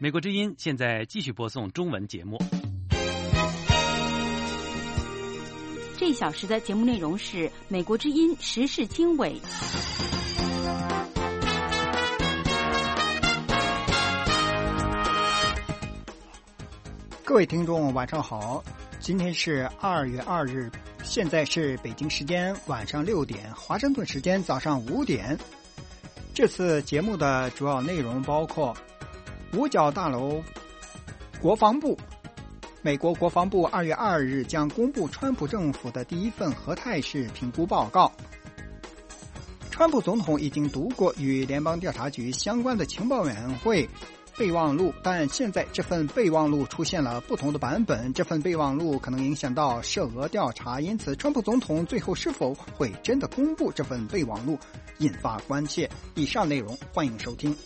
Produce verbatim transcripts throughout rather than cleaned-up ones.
美国之音现在继续播送中文节目。 这一小时的节目内容是美国之音时事经纬。 各位听众晚上好，今天是二月二日，现在是北京时间晚上六点，华盛顿时间早上五点。这次节目的主要内容包括五角大楼、国防部。美国国防部二月二日将公布川普政府的第一份核态势评估报告。川普总统已经读过与联邦调查局相关的情报委员会备忘录，但现在这份备忘录出现了不同的版本，这份备忘录可能影响到涉俄调查，因此川普总统最后是否会真的公布这份备忘录，引发关切。以上内容欢迎收听。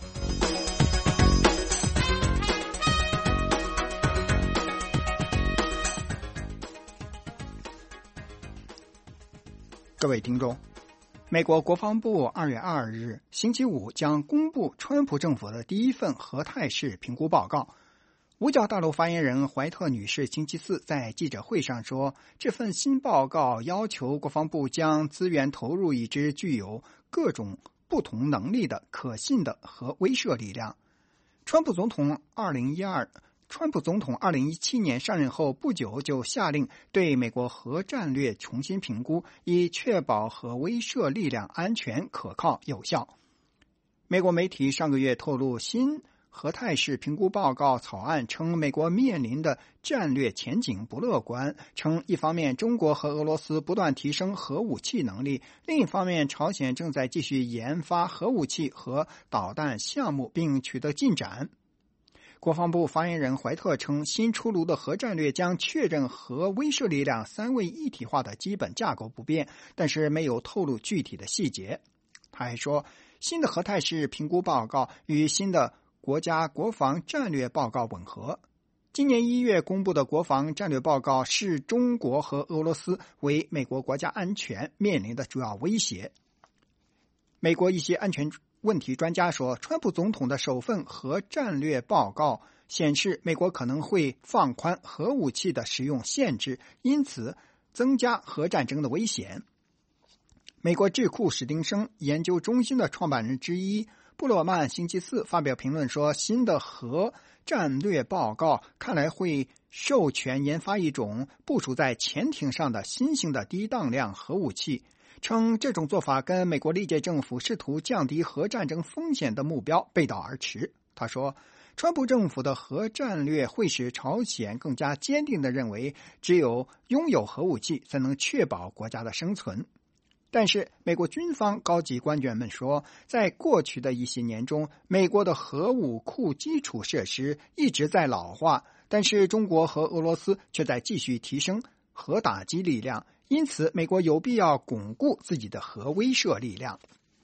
各位听众，美国国防部二月二日星期五将公布川普政府的第一份核态势评估报告。五角大楼发言人怀特女士星期四在记者会上说，这份新报告要求国防部将资源投入一支具有各种不同能力的可信的核威慑力量。川普总统二零一二川普总统二零一七年上任后不久就下令对美国核战略重新评估，以确保核威慑力量安全、可靠、有效。美国媒体上个月透露，新核态势评估报告草案称，美国面临的战略前景不乐观，称一方面中国和俄罗斯不断提升核武器能力，另一方面朝鲜正在继续研发核武器和导弹项目并取得进展。国防部发言人怀特称，新出炉的核战略将确认核威慑力量三位一体化的基本架构不变，但是没有透露具体的细节。他还说，新的核态势评估报告与新的国家国防战略报告吻合。今年一月公布的国防战略报告视中国和俄罗斯为美国国家安全面临的主要威胁。美国一些安全问题专家说，川普总统的首份核战略报告显示，美国可能会放宽核武器的使用限制，因此增加核战争的危险。美国智库史丁生研究中心的创办人之一布洛曼星期四发表评论说，新的核战略报告看来会授权研发一种部署在潜艇上的新型的低当量核武器，称这种做法跟美国历届政府试图降低核战争风险的目标背道而驰。他说，川普政府的核战略会使朝鲜更加坚定地认为，只有拥有核武器才能确保国家的生存。但是美国军方高级官员们说，在过去的一些年中，美国的核武库基础设施一直在老化，但是中国和俄罗斯却在继续提升核打击力量，因此美国有必要巩固自己的核威慑力量。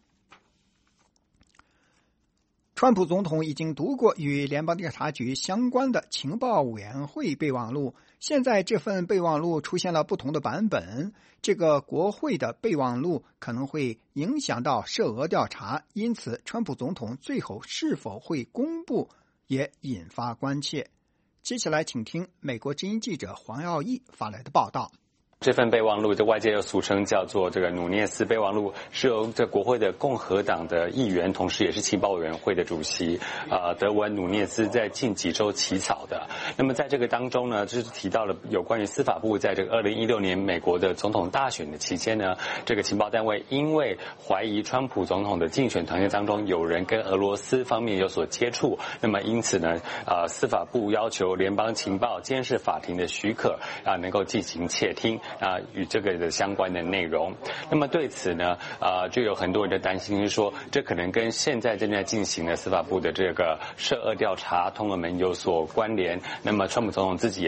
川普总统已经读过与联邦调查局相关的情报委员会备忘录，现在这份备忘录出现了不同的版本，这个国会的备忘录可能会影响到涉俄调查，因此川普总统最后是否会公布也引发关切。接下来请听美国之音记者黄耀义发来的报道。 这份备忘录，这外界又俗称叫做这个努涅斯备忘录，是由这国会的共和党的议员，同时也是情报委员会的主席，呃，德文努涅斯在近几周起草的。那么在这个当中呢，就是提到了有关于司法部在这个二零一六年美国的总统大选的期间呢，这个情报单位因为怀疑川普总统的竞选团队当中有人跟俄罗斯方面有所接触，那么因此呢，呃，司法部要求联邦情报监视法庭的许可啊、呃，能够进行窃听。啊，与这个的相关的内容。那么对此呢，啊、呃，就有很多人的担心，是说这可能跟现在正在进行的司法部的这个涉俄调查通俄门有所关联。那么川普总统自己也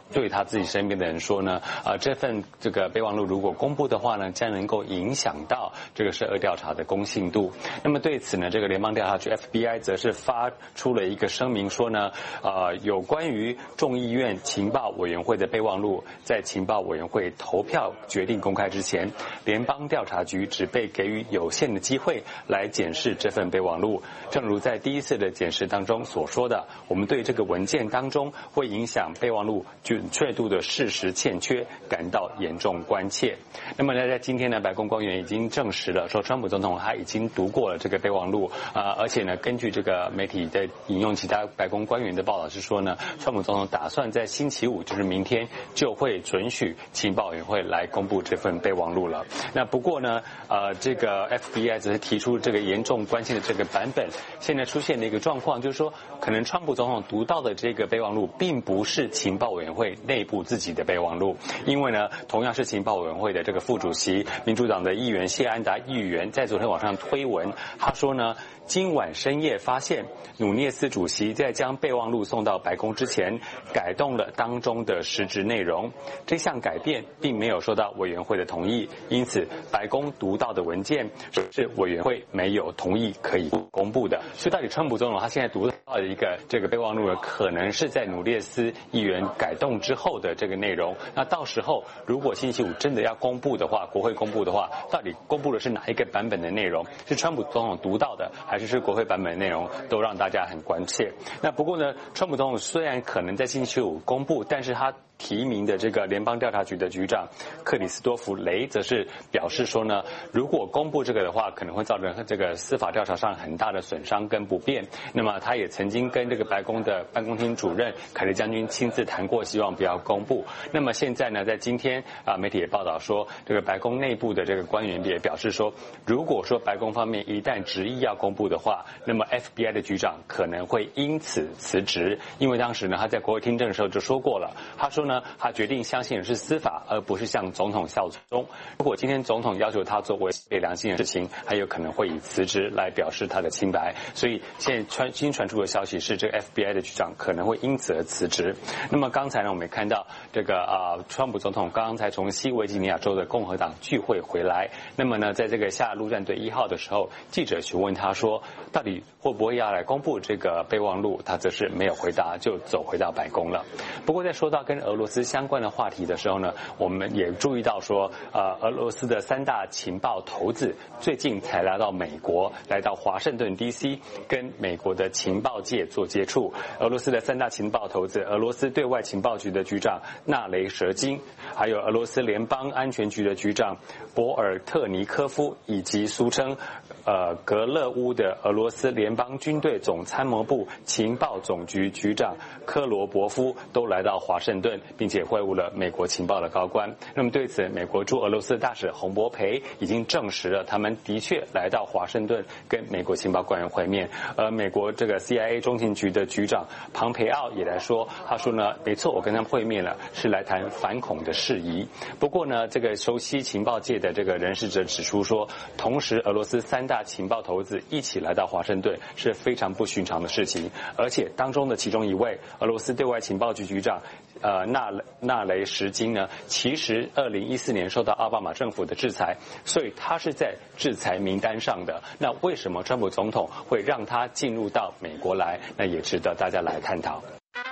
对他自己身边的人说呢，呃，这份这个备忘录如果公布的话呢，将能够影响到这个涉俄调查的公信度。那么对此呢，这个联邦调查局 F B I 则是发出了一个声明说呢，呃，有关于众议院情报委员会的备忘录，在情报委员会投票决定公开之前，联邦调查局只被给予有限的机会来检视这份备忘录。正如在第一次的检视当中所说的，我们对这个文件当中会影响备忘录准确度的事实欠缺感到严重关切。那么呢，在今天呢，白宫官员已经证实了，说川普总统他已经读过了这个备忘录，呃，而且呢，根据这个媒体的引用其他白宫官员的报道是说呢，川普总统打算在星期五，就是明天就会准许情报委员会来公布这份备忘录了。那不过呢，呃，这个 F B I 只是提出这个严重关切的这个版本，现在出现的一个状况就是说，可能川普总统读到的这个备忘录并不是情报委员会内部自己的备忘录，因为呢，同样是情报委员会的这个副主席民主党的议员谢安达议员在昨天晚上推文，他说呢，今晚深夜发现努涅斯主席在将备忘录送到白宫之前改动了当中的实质内容，这项改变并没有受到委员会的同意，因此白宫读到的文件是委员会没有同意可以公布的。所以到底川普总统他现在读到的一个这个备忘录呢，可能是在努涅斯议员改动之后的这个内容。那到时候如果星期五真的要公布的话，国会公布的话，到底公布的是哪一个版本的内容？是川普总统读到的，还是是国会版本的内容？都让大家很关切。那不过呢，川普总统虽然可能在星期五公布，但是他提名的这个联邦调查局的局长克里斯多弗雷则是表示说呢，如果公布这个的话，可能会造成这个司法调查上很大的损伤跟不便。那么他也曾经跟这个白宫的办公厅主任凯利将军亲自谈过，希望不要公布。那么现在呢，在今天啊，媒体也报道说，这个白宫内部的这个官员也表示说，如果说白宫方面一旦执意要公布的话，那么 F B I 的局长可能会因此辞职，因为当时呢，他在国会听证的时候就说过了，他说呢，他决定相信的是司法，而不是向总统效忠。如果今天总统要求他做违背良心的事情，还有可能会以辞职来表示他的清白。所以现在传新传出的消息是，这个 F B I 的局长可能会因此而辞职。那么刚才呢，我们也看到这个啊、呃，川普总统刚刚才从西维吉尼亚州的共和党聚会回来。那么呢，在这个下陆战队一号的时候，记者询问他说，到底会不会要来公布这个备忘录？他则是没有回答，就走回到白宫了。不过在说到跟俄罗斯相关的话题的时候呢，我们也注意到说，呃，俄罗斯的三大情报头子最近才来到美国，来到华盛顿 D C， 跟美国的情报界做接触。俄罗斯的三大情报头子，俄罗斯对外情报局的局长纳雷舍金，还有俄罗斯联邦安全局的局长博尔特尼科夫，以及俗称呃格勒乌的俄罗斯联邦军队总参谋部情报总局局长科罗伯夫，都来到华盛顿，并且会晤了美国情报的高官。那么对此，美国驻俄罗斯大使洪博培已经证实了，他们的确来到华盛顿跟美国情报官员会面。而美国这个 C I A 中情局的局长庞培奥也来说，他说呢，没错，我跟他们会面了，是来谈反恐的事宜。不过呢，这个熟悉情报界的这个人士则指出说，同时俄罗斯三大情报头子一起来到华盛顿是非常不寻常的事情，而且当中的其中一位俄罗斯对外情报局局长呃纳纳雷什金呢，其实二零一四年受到奥巴马政府的制裁，所以他是在制裁名单上的。那为什么川普总统会让他进入到美国来？那也值得大家来探讨。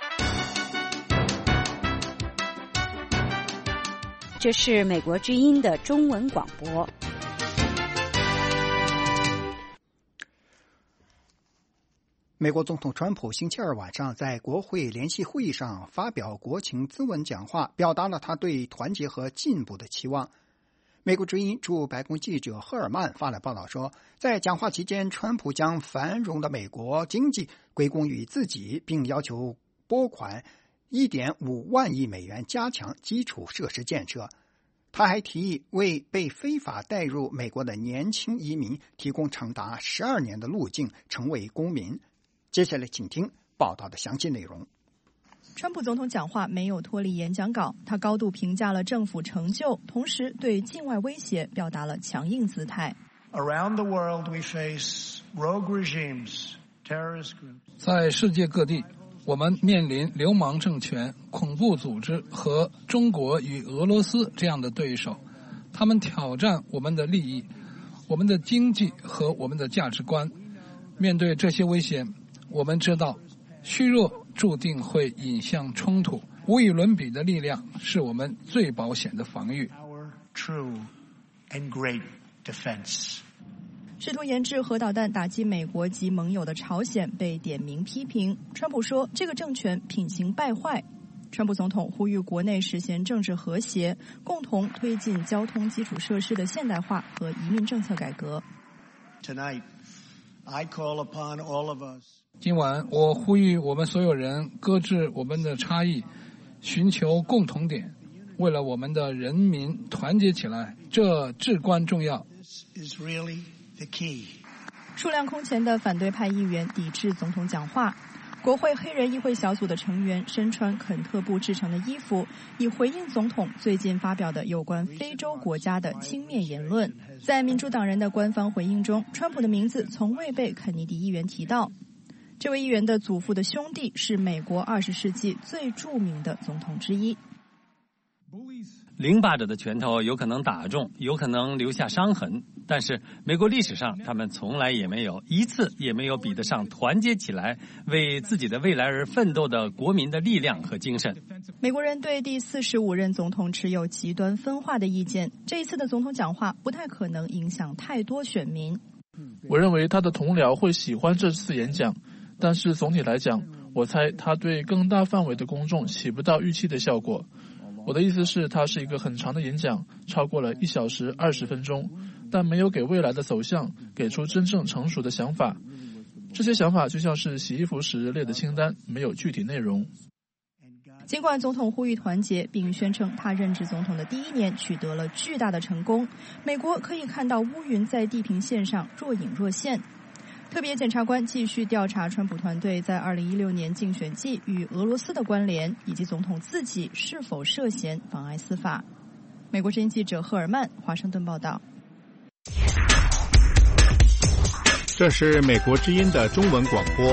这是美国之音的中文广播。 美国总统川普星期二晚上在国会联席会议上发表国情咨文讲话，表达了他对团结和进步的期望。美国之音驻白宫记者赫尔曼发来报道说，在讲话期间，川普将繁荣的美国经济归功于自己，并要求拨款 一点五万亿美元加强基础设施建设。他还提议为被非法带入美国的年轻移民提供长达十二年的路径，成为公民。接下来请听报道的详细内容。 川普总统讲话没有脱离演讲稿，他高度评价了政府成就，同时对境外威胁表达了强硬姿态。 Around the world we face rogue regimes, terrorist groups. 在世界各地， 我们面临流氓政权、恐怖组织和中国与俄罗斯这样的对手，他们挑战我们的利益、我们的经济和我们的价值观。面对这些危险，我们知道虚弱注定会引向冲突，无与伦比的力量是我们最保险的防御。 试图研制核导弹打击美国及盟友的朝鲜被点名批评。川普说这个政权品行败坏。川普总统呼吁国内实现政治和谐，共同推进交通基础设施的现代化和移民政策改革。 Tonight, I call upon all of us. 今晚我呼吁我们所有人搁置我们的差异，寻求共同点，为了我们的人民团结起来，这至关重要。 数量空前的反对派议员抵制总统讲话。国会黑人议会小组的成员身穿肯特布制成的衣服，以回应总统最近发表的有关非洲国家的轻蔑言论。在民主党人的官方回应中，川普的名字从未被肯尼迪议员提到。这位议员的祖父的兄弟是美国二十世纪最著名的总统之一。 凌霸者的拳头有可能打中，有可能留下伤痕，但是美国历史上他们从来也没有一次也没有比得上团结起来为自己的未来而奋斗的国民的力量和精神。 美国人对第四十五任总统持有极端分化的意见，这一次的总统讲话不太可能影响太多选民。 我认为他的同僚会喜欢这次演讲，但是总体来讲，我猜他对更大范围的公众起不到预期的效果。我的意思是，它是一个很长的演讲，超过了一小时二十分钟，但没有给未来的走向给出真正成熟的想法。这些想法就像是洗衣服时列的清单，没有具体内容。 尽管总统呼吁团结，并宣称他任职总统的第一年取得了巨大的成功，美国可以看到乌云在地平线上若隐若现。特别检察官继续调查川普团队在二零一六年竞选季与俄罗斯的关联，以及总统自己是否涉嫌妨碍司法。美国之音记者赫尔曼华盛顿报道。 这是美国之音的中文广播。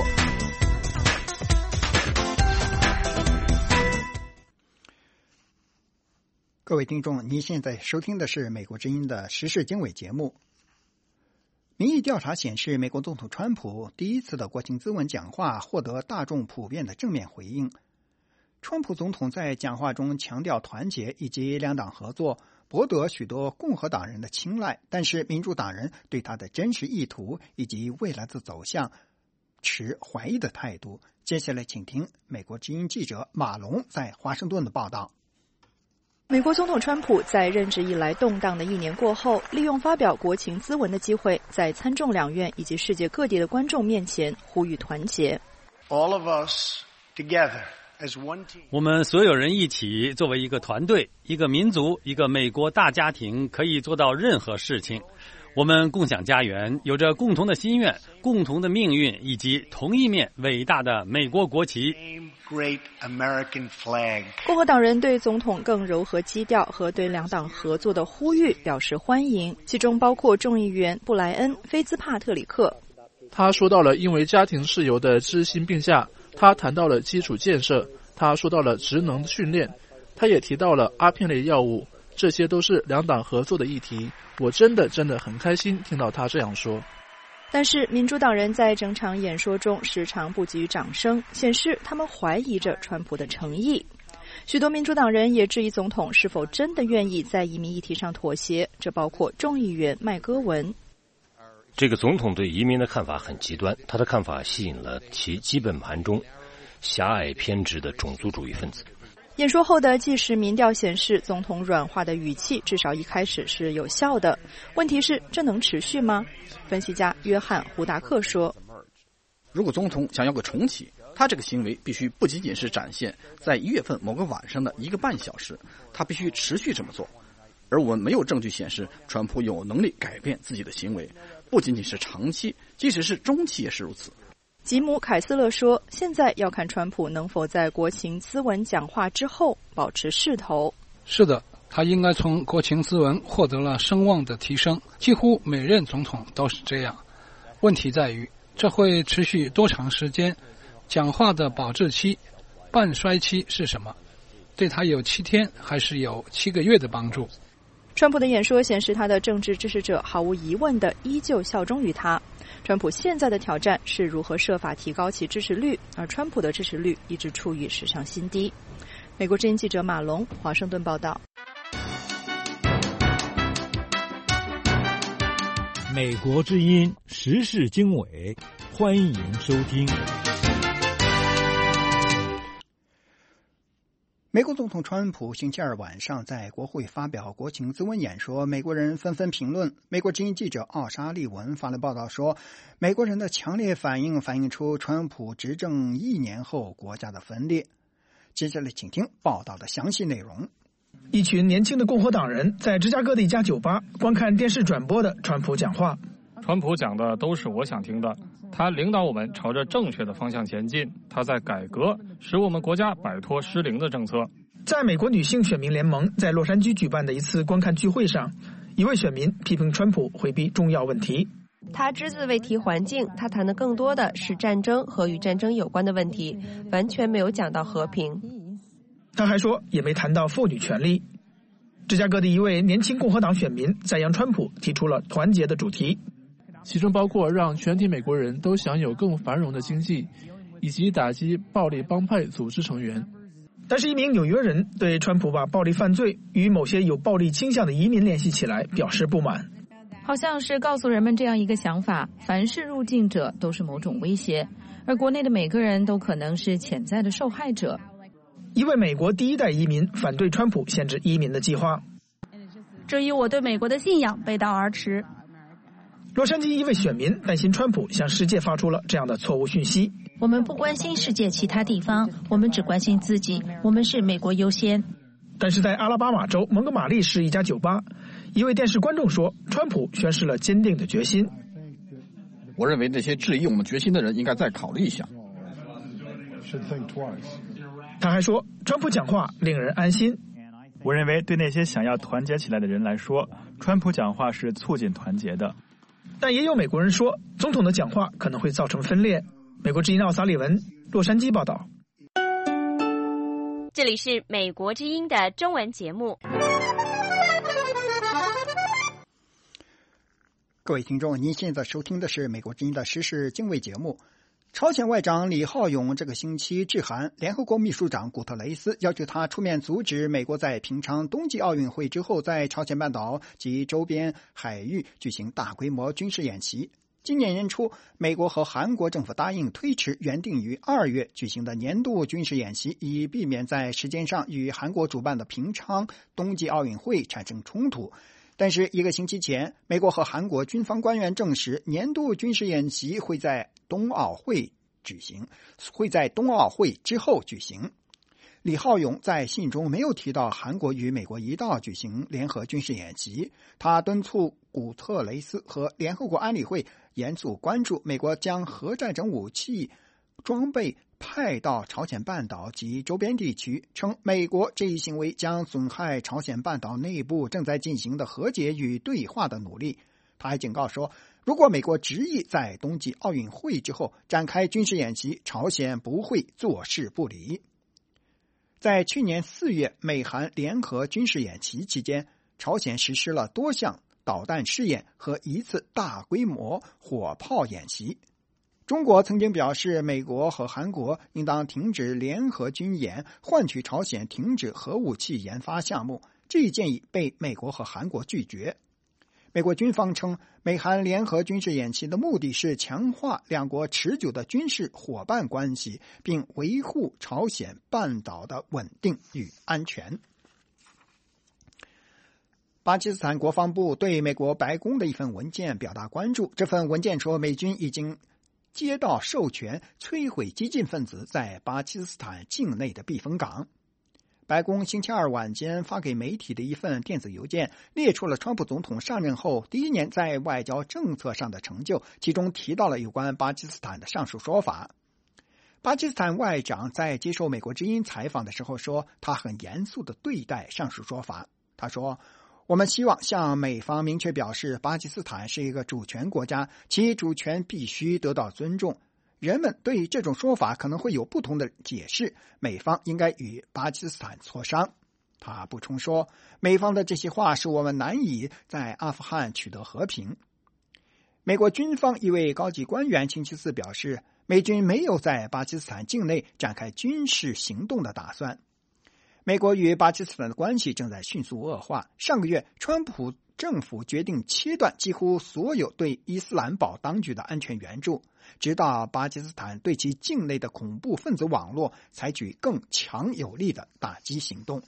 各位听众，您现在收听的是美国之音的时事经纬节目。民意调查显示，美国总统川普第一次的国情咨文讲话获得大众普遍的正面回应。川普总统在讲话中强调团结以及两党合作，博得许多共和党人的青睐，但是民主党人对他的真实意图以及未来的走向持怀疑的态度。接下来请听美国之音记者马龙在华盛顿的报道。 美国总统川普在任职以来动荡的一年过后，利用发表国情咨文的机会，在参众两院以及世界各地的观众面前呼吁团结。 All of us together as one team. 我们所有人一起作为一个团队，一个民族，一个美国大家庭，可以做到任何事情。我们共享家园，有着共同的心愿、共同的命运，以及同一面伟大的美国国旗。 Great American flag. 共和党人对总统更柔和基调和对两党合作的呼吁表示欢迎，其中包括众议员布莱恩·菲兹帕特里克。 他说到了因为家庭事由的知心病假，他谈到了基础建设，他说到了职能训练，他也提到了阿片类药物，这些都是两党合作的议题。我真的真的很开心听到他这样说。 但是民主党人在整场演说中时常不给予掌声，显示他们怀疑着川普的诚意。许多民主党人也质疑总统是否真的愿意在移民议题上妥协，这包括众议员麦戈文。 这个总统对移民的看法很极端，他的看法吸引了其基本盘中狭隘偏执的种族主义分子。 演说后的即时民调显示，总统软化的语气至少一开始是有效的。问题是，这能持续吗？分析家约翰·胡达克说： 如果总统想要个重启，他这个行为必须不仅仅是展现在一月份某个晚上的一个半小时，他必须持续这么做。而我们没有证据显示川普有能力改变自己的行为，不仅仅是长期，即使是中期也是如此。 吉姆·凯斯勒说，现在要看川普能否在国情咨文讲话之后保持势头。 是的，他应该从国情咨文获得了声望的提升，几乎每任总统都是这样。问题在于，这会持续多长时间？ 讲话的保质期、半衰期是什么？对他有七天还是有七个月的帮助？ 川普的演说显示，他的政治支持者毫无疑问地依旧效忠于他。川普现在的挑战是如何设法提高其支持率，而川普的支持率一直处于史上新低。美国之音记者马龙华盛顿报道。 美国之音时事经纬，欢迎收听。 美国总统川普星期二晚上在国会发表国情咨文演说，美国人纷纷评论。美国之音记者奥沙利文发了报道说，美国人的强烈反应反映出川普执政一年后国家的分裂。接下来请听报道的详细内容。 一群年轻的共和党人在芝加哥的一家酒吧观看电视转播的川普讲话。 川普讲的都是我想听的，他领导我们朝着正确的方向前进，他在改革，使我们国家摆脱失灵的政策。 在美国女性选民联盟在洛杉矶举办的一次观看聚会上，一位选民批评川普回避重要问题。 他只字未提环境，他谈的更多的是战争和与战争有关的问题，完全没有讲到和平。 他还说也没谈到妇女权利。芝加哥的一位年轻共和党选民赞扬川普提出了团结的主题， 其中包括让全体美国人都享有更繁荣的经济，以及打击暴力帮派组织成员。 但是一名纽约人对川普把暴力犯罪与某些有暴力倾向的移民联系起来表示不满。 好像是告诉人们这样一个想法，凡是入境者都是某种威胁，而国内的每个人都可能是潜在的受害者。 一位美国第一代移民反对川普限制移民的计划， 这与我对美国的信仰背道而驰。 洛杉矶一位选民担心川普向世界发出了这样的错误讯息。 我们不关心世界其他地方，我们只关心自己，我们是美国优先。 但是在阿拉巴马州蒙哥马利市一家酒吧，一位电视观众说，川普宣示了坚定的决心。 我认为那些质疑我们决心的人应该再考虑一下。 他还说，川普讲话令人安心。 我认为对那些想要团结起来的人来说，川普讲话是促进团结的。 但也有美国人说，总统的讲话可能会造成分裂。美国之音奥萨利文，洛杉矶报道。 这里是美国之音的中文节目。 各位听众，您现在收听的是美国之音的时事经纬节目。朝鲜外长李浩勇这个星期致函联合国秘书长古特雷斯，要求他出面阻止美国在平昌冬季奥运会之后在朝鲜半岛及周边海域举行大规模军事演习。今年年初，美国和韩国政府答应推迟原定于二月举行的年度军事演习，以避免在时间上与韩国主办的平昌冬季奥运会产生冲突。但是一个星期前，美国和韩国军方官员证实，年度军事演习会在冬奥会举行，会在冬奥会之后举行。李浩勇在信中没有提到韩国与美国一道举行联合军事演习，他敦促古特雷斯和联合国安理会严肃关注美国将核战争武器装备派到朝鲜半岛及周边地区，称美国这一行为将损害朝鲜半岛内部正在进行的和解与对话的努力。他还警告说，如果美国执意在冬季奥运会之后展开军事演习，朝鲜不会坐视不理。在去年四月美韩联合军事演习期间，朝鲜实施了多项导弹试验和一次大规模火炮演习。中国曾经表示，美国和韩国应当停止联合军演，换取朝鲜停止核武器研发项目。这一建议被美国和韩国拒绝。美国军方称，美韩联合军事演习的目的是强化两国持久的军事伙伴关系，并维护朝鲜半岛的稳定与安全。巴基斯坦国防部对美国白宫的一份文件表达关注。这份文件说，美军已经接到授权摧毁激进分子在巴基斯坦境内的避风港。白宫星期二晚间发给媒体的一份电子邮件列出了川普总统上任后第一年在外交政策上的成就，其中提到了有关巴基斯坦的上述说法。巴基斯坦外长在接受美国之音采访的时候说，他很严肃地对待上述说法。他说，我们希望向美方明确表示，巴基斯坦是一个主权国家，其主权必须得到尊重。 人们对这种说法可能会有不同的解释，美方应该与巴基斯坦磋商。他补充说，美方的这些话使我们难以在阿富汗取得和平。美国军方一位高级官员星期四表示，美军没有在巴基斯坦境内展开军事行动的打算。美国与巴基斯坦的关系正在迅速恶化。上个月，川普政府决定切断几乎所有对伊斯兰堡当局的安全援助，直到巴基斯坦对其境内的恐怖分子网络采取更强有力的打击行动。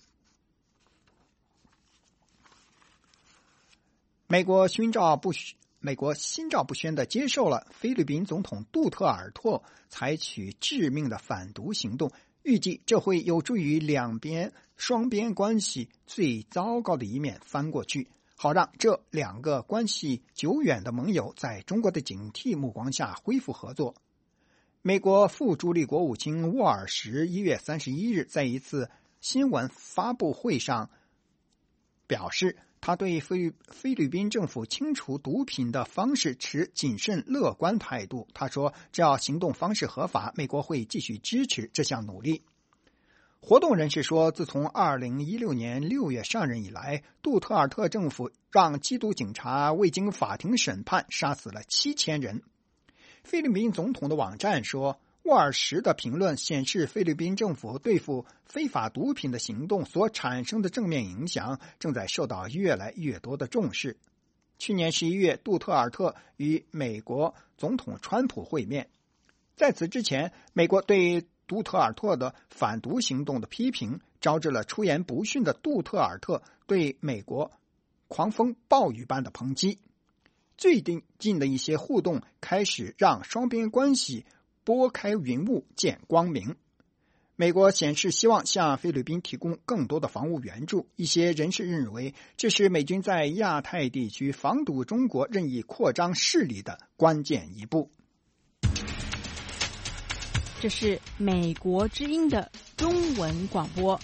美国心照不美国心照不宣地接受了菲律宾总统杜特尔特采取致命的反毒行动，预计这会有助于两边双边关系最糟糕的一面翻过去，好让这两个关系久远的盟友在中国的警惕目光下恢复合作。美国副助理国务卿沃尔什一月三十一日在一次新闻发布会上表示，他对菲菲律宾政府清除毒品的方式持谨慎乐观态度。他说，只要行动方式合法，美国会继续支持这项努力。活动人士说，自从二零一六年六月上任以来，杜特尔特政府让缉毒警察未经法庭审判杀死了七千人。菲律宾总统的网站说，沃尔什的评论显示，菲律宾政府对付非法毒品的行动所产生的正面影响正在受到越来越多的重视。去年十一月，杜特尔特与美国总统川普会面。在此之前，美国对杜特尔特的反毒行动的批评，招致了出言不逊的杜特尔特对美国狂风暴雨般的抨击。最近的一些互动开始让双边关系拨开云雾见光明。美国显示希望向菲律宾提供更多的防务援助，一些人士认为这是美军在亚太地区防堵中国任意扩张势力的关键一步。 这是美国之音的中文广播。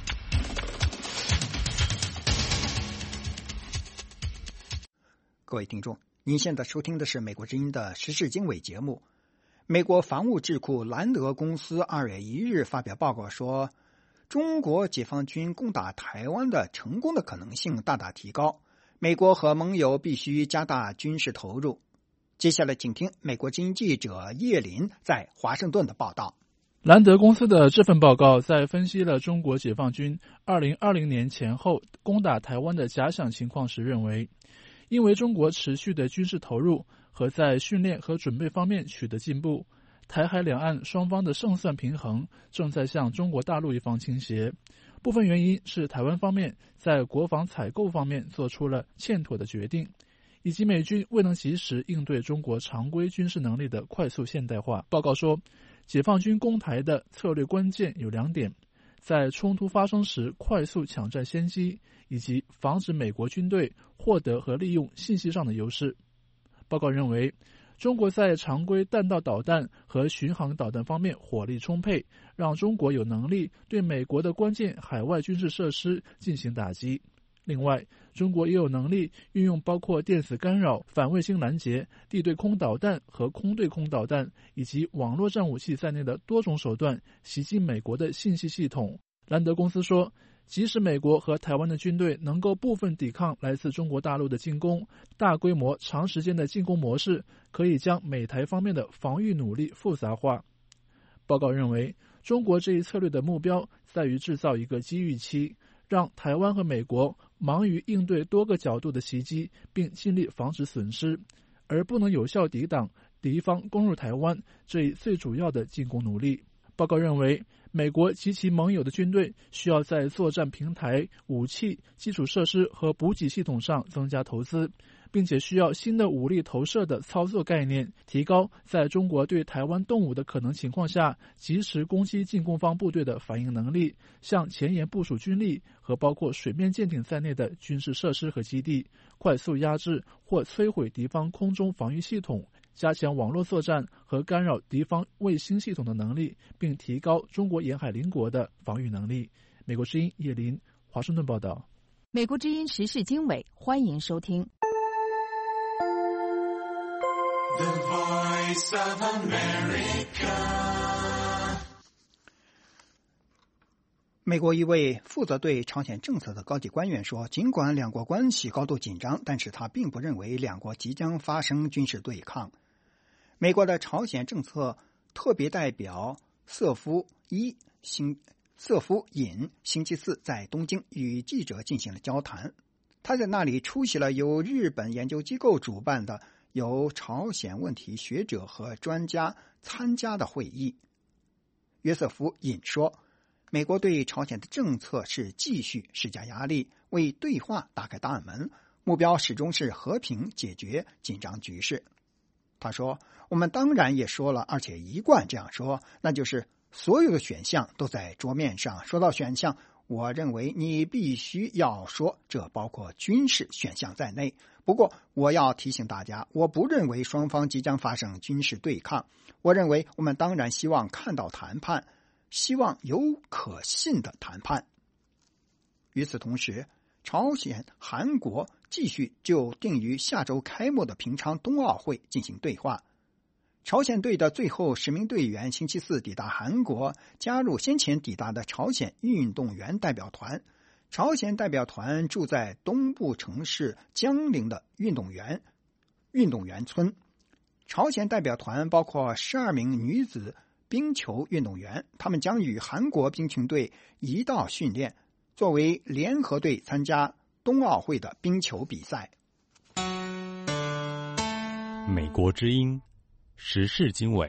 各位听众，您现在收听的是美国之音的时事经纬节目。美国防务智库兰德公司二月一日发表报告说，中国解放军攻打台湾的成功的可能性大大提高，美国和盟友必须加大军事投入。接下来请听美国之音记者叶林在华盛顿的报道。 兰德公司的这份报告在分析了中国解放军二零二零年前后攻打台湾的假想情况时认为，因为中国持续的军事投入和在训练和准备方面取得进步，台海两岸双方的胜算平衡正在向中国大陆一方倾斜。部分原因是台湾方面在国防采购方面做出了欠妥的决定，以及美军未能及时应对中国常规军事能力的快速现代化。报告说，解放军攻台的策略关键有两点：在冲突发生时快速抢占先机，以及防止美国军队获得和利用信息上的优势。报告认为，中国在常规弹道导弹和巡航导弹方面火力充沛，让中国有能力对美国的关键海外军事设施进行打击。另外，中国也有能力运用包括电子干扰、反卫星拦截、地对空导弹和空对空导弹以及网络战武器在内的多种手段袭击美国的信息系统。兰德公司说，即使美国和台湾的军队能够部分抵抗来自中国大陆的进攻，大规模长时间的进攻模式可以将美台方面的防御努力复杂化。报告认为，中国这一策略的目标在于制造一个机遇期，让台湾和美国忙于应对多个角度的袭击，并尽力防止损失，而不能有效抵挡敌方攻入台湾这一最主要的进攻努力。报告认为，美国及其盟友的军队需要在作战平台、武器、基础设施和补给系统上增加投资，并且需要新的武力投射的操作概念，提高在中国对台湾动武的可能情况下及时攻击进攻方部队的反应能力，向前沿部署军力和包括水面舰艇在内的军事设施和基地，快速压制或摧毁敌方空中防御系统，加强网络作战和干扰敌方卫星系统的能力，并提高中国沿海邻国的防御能力。美国之音叶林，华盛顿报道。 美国之音时事经纬，欢迎收听。 The Voice of America. 美国一位负责对朝鲜政策的高级官员说，尽管两国关系高度紧张，但是他并不认为两国即将发生军事对抗。美国的朝鲜政策特别代表瑟夫伊星瑟夫尹星期四在东京与记者进行了交谈，他在那里出席了由日本研究机构主办的由朝鲜问题学者和专家参加的会议。约瑟夫尹说，美国对朝鲜的政策是继续施加压力，为对话打开大门，目标始终是和平解决紧张局势。他说，我们当然也说了，而且一贯这样说，那就是所有的选项都在桌面上。说到选项，我认为你必须要说这包括军事选项在内。不过我要提醒大家，我不认为双方即将发生军事对抗。我认为我们当然希望看到谈判，希望有可信的谈判。与此同时，朝鲜、韩国继续就定于下周开幕的平昌冬奥会进行对话。朝鲜队的最后十名队员星期四抵达韩国，加入先前抵达的朝鲜运动员代表团。朝鲜代表团住在东部城市江陵的运动员运动员村。朝鲜代表团包括十二名女子冰球运动员，他们将与韩国冰球队一道训练，作为联合队参加冬奥会的冰球比赛。 美国之音时事经纬。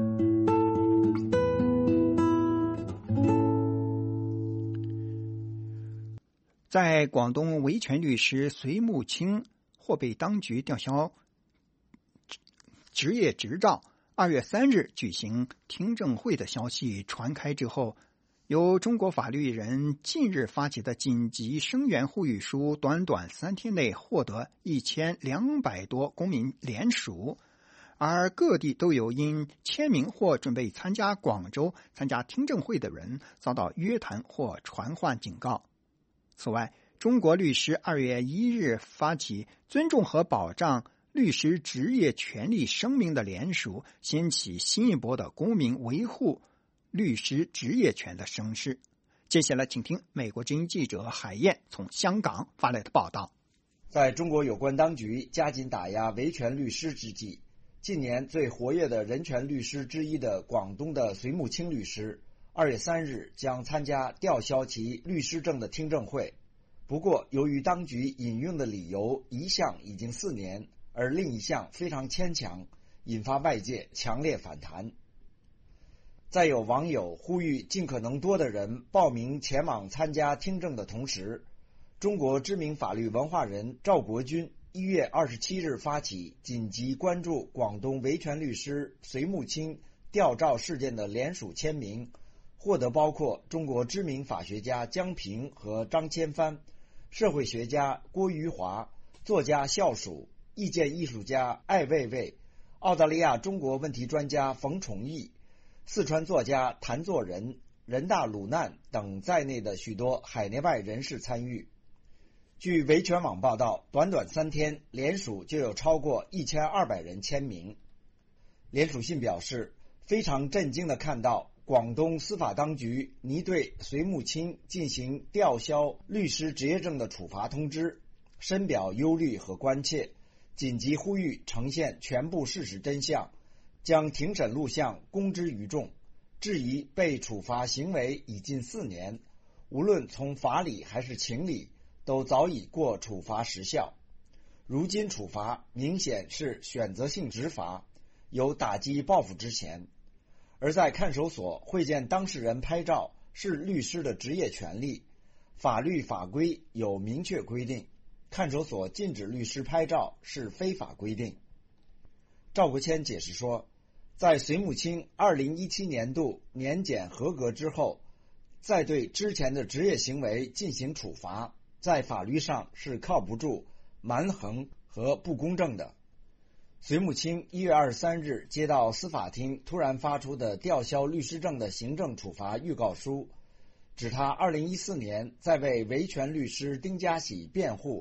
在广东维权律师隋木清或被当局吊销职业执照，二月三日举行听证会的消息传开之后，由中国法律人近日发起的紧急声援呼吁书，短短三天内获得一千两百多公民联署，而各地都有因签名或准备参加广州参加听证会的人遭到约谈或传唤警告。此外，中国律师二月一日发起尊重和保障律师职业权利声明的联署，掀起新一波的公民维护律师职业权的声势。接下来请听美国之音记者海燕从香港发来的报道。 在中国有关当局加紧打压维权律师之际，近年最活跃的人权律师之一的广东的隋木清律师二月三日将参加吊销其律师证的听证会。不过由于当局引用的理由一项已经四年，而另一项非常牵强，引发外界强烈反弹。在有网友呼吁尽可能多的人报名前往参加听证的同时，中国知名法律文化人赵国军一月二十七日发起紧急关注广东维权律师隋木清吊照事件的联署签名，获得包括中国知名法学家江平和张千帆、社会学家郭余华、作家肖曙、意见艺术家艾未未、澳大利亚中国问题专家冯崇义、四川作家谭作仁、人大鲁难等在内的许多海内外人士参与。据维权网报道，短短三天，联署就有超过一千二百人签名。联署信表示，非常震惊地看到广东司法当局拟对隋木清进行吊销律师职业证的处罚通知，深表忧虑和关切，紧急呼吁呈现全部事实真相，将庭审录像公之于众，质疑被处罚行为已近四年，无论从法理还是情理都早已过处罚时效。如今处罚明显是选择性执罚，有打击报复之嫌。而在看守所会见当事人拍照是律师的职业权利，法律法规有明确规定，看守所禁止律师拍照是非法规定。赵国谦解释说，在隋木清二零一七年度年检合格之后，再对之前的职业行为进行处罚，在法律上是靠不住、蛮横和不公正的。隋木清一月二十三日接到司法厅突然发出的吊销律师证的行政处罚预告书，指他二零一四年在为维权律师丁家喜辩护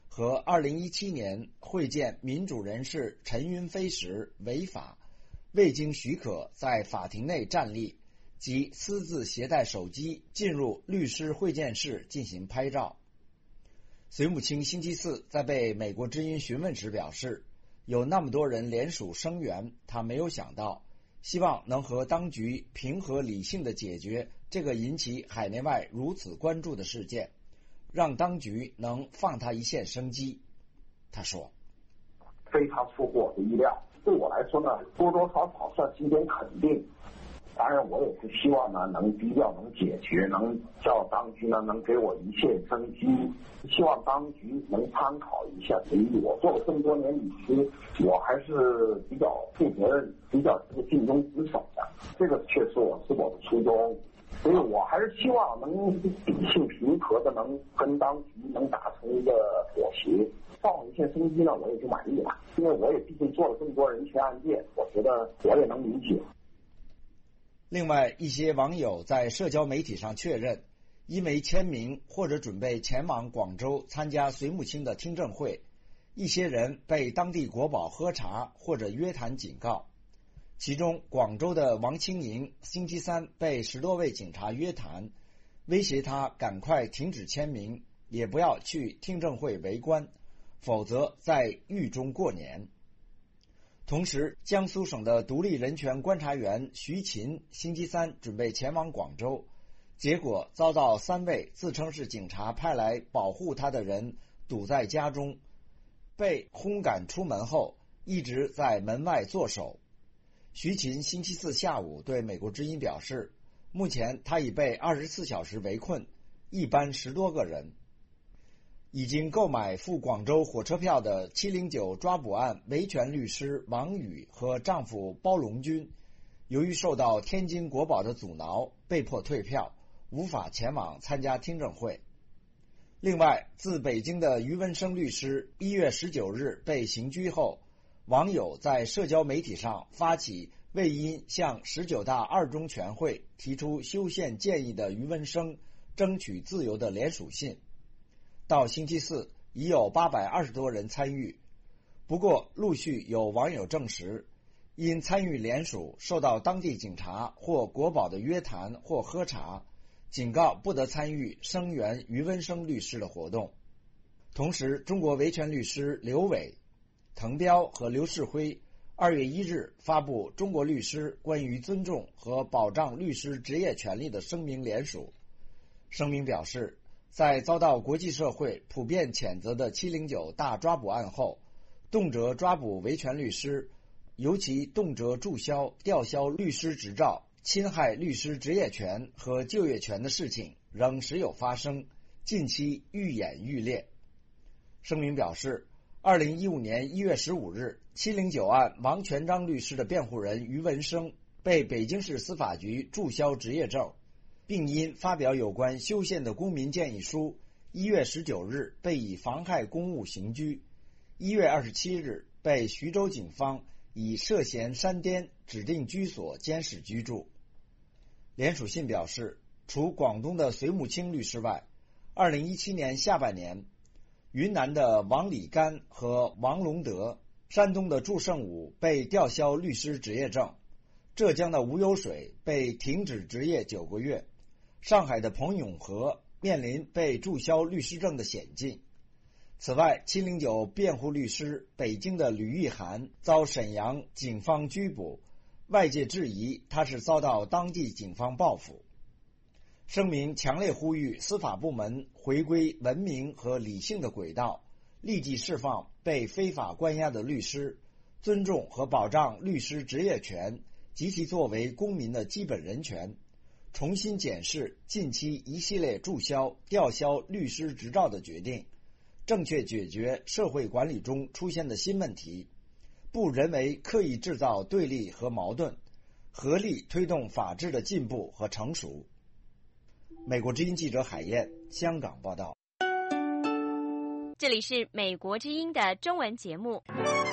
和二零一七年会见民主人士陈云飞时违法，未经许可在法庭内站立及私自携带手机进入律师会见室进行拍照。隋木清星期四在被美国之音询问时表示，有那么多人联署声援，他没有想到，希望能和当局平和理性地解决这个引起海内外如此关注的事件，让当局能放他一线生机。他说， 非常出乎我的意料，对我来说呢，多多少少算是一点肯定。当然我也是希望呢能低调能解决，能叫当局呢能给我一线生机，希望当局能参考一下。所以我做了这么多年律师，我还是比较负责任，比较这个尽忠职守的，这个确实我是我的初衷。所以我还是希望能理性平和的能跟当局能达成一个妥协，放我一线生机呢，我也就满意了。因为我也毕竟做了这么多人权案件，我觉得我也能理解。 另外，一些网友在社交媒体上确认，因为签名或者准备前往广州参加隋木清的听证会，一些人被当地国保喝茶或者约谈警告。其中，广州的王清宁星期三被十多位警察约谈，威胁他赶快停止签名，也不要去听证会围观，否则在狱中过年。同时，江苏省的独立人权观察员徐勤星期三准备前往广州，结果遭到三位自称是警察派来保护他的人堵在家中，被轰赶出门后一直在门外坐守。徐勤星期四下午对美国之音表示，目前他已被二十四小时围困，一班十多个人。已经购买赴广州火车票的七零九抓捕案维权律师王宇和丈夫包龙军，由于受到天津国保的阻挠，被迫退票，无法前往参加听证会。另外，自北京的于文生律师一月十九日被刑拘后，网友在社交媒体上发起为因向十九大二中全会提出修宪建议的于文生争取自由的联署信。到星期四，已有八百二十多人参与。不过，陆续有网友证实，因参与联署受到当地警察或国保的约谈或喝茶，警告不得参与声援于文生律师的活动。同时，中国维权律师刘伟、滕彪和刘世辉二月一日发布《中国律师关于尊重和保障律师职业权利的声明》联署。声明表示，在遭到国际社会普遍谴责的七零九大抓捕案后，动辄抓捕维权律师，尤其动辄注销、吊销律师执照、侵害律师职业权和就业权的事情仍时有发生，近期愈演愈烈。声明表示，二零一五年一月十五日，七零九案王全璋律师的辩护人于文生被北京市司法局注销职业证，并因发表有关修宪的公民建议书，一月十九日被以妨害公务刑拘，一月二十七日被徐州警方以涉嫌煽颠指定居所监视居住。联署信表示，除广东的隋木清律师外，二零一七年下半年，云南的王礼干和王龙德、山东的祝胜武被吊销律师执业证，浙江的吴有水被停止执业九个月，上海的彭永和面临被注销律师证的险境。此外，七零九辩护律师北京的吕玉涵遭沈阳警方拘捕，外界质疑他是遭到当地警方报复。声明强烈呼吁司法部门回归文明和理性的轨道，立即释放被非法关押的律师，尊重和保障律师职业权及其作为公民的基本人权，重新检视近期一系列注销、吊销律师执照的决定，正确解决社会管理中出现的新问题，不人为刻意制造对立和矛盾，合力推动法治的进步和成熟。美国之音记者海燕，香港报道。 这里是美国之音的中文节目。